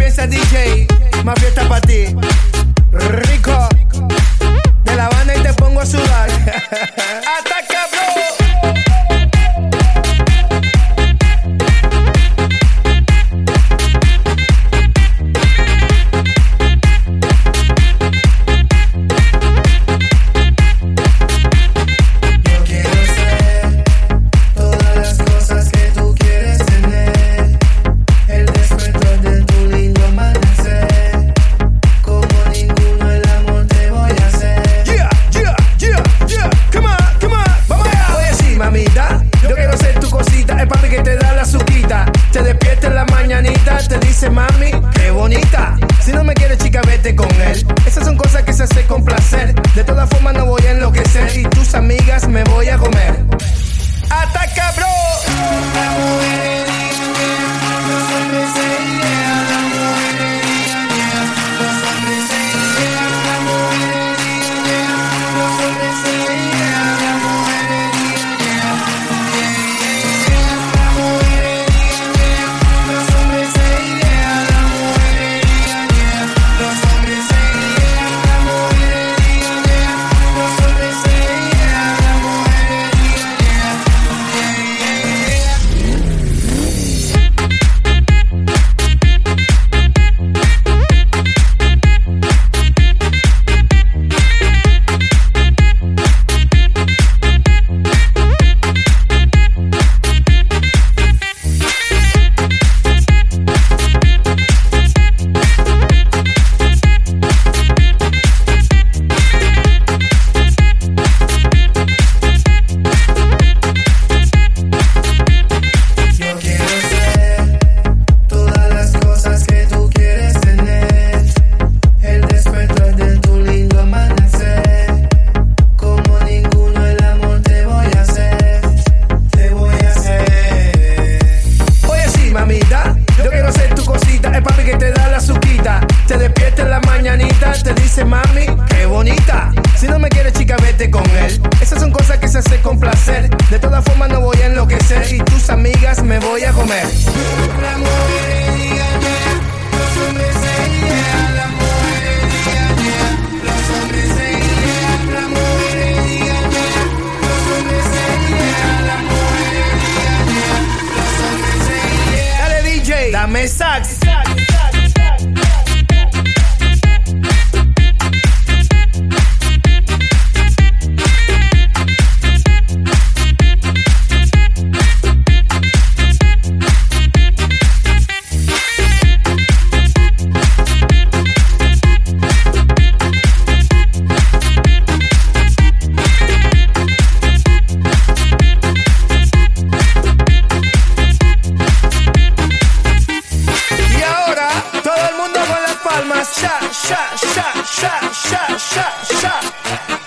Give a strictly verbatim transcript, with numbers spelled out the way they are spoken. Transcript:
Vanessa D J, más fiesta para ti. Rico, de La Habana y te pongo a sudar. Ataca, bro. Te dice mami, qué bonita. Si no me quieres, chica, vete con él. Esas son cosas que se hacen con placer. De todas formas no voy a enloquecer y tus amigas me voy a comer. ¡Ataca, bro! La mujer los hombres se idean, la mujer los hombres se idean, la mujer los hombres se idean, la mujer te dice mami, qué bonita. Si no me quieres, chica, vete con él. Esas son cosas que se hacen con placer. De todas formas no voy a enloquecer y tus amigas me voy a comer. La mujer diga yeah, los hombres se idean, la mujer diga yeah, los hombres se idean, la mujer diga yeah, los hombres se idean, la mujer diga yeah, los hombres se idean. Dale D J, dame sax. Sha, sha, sha, sha, sha, sha, sha.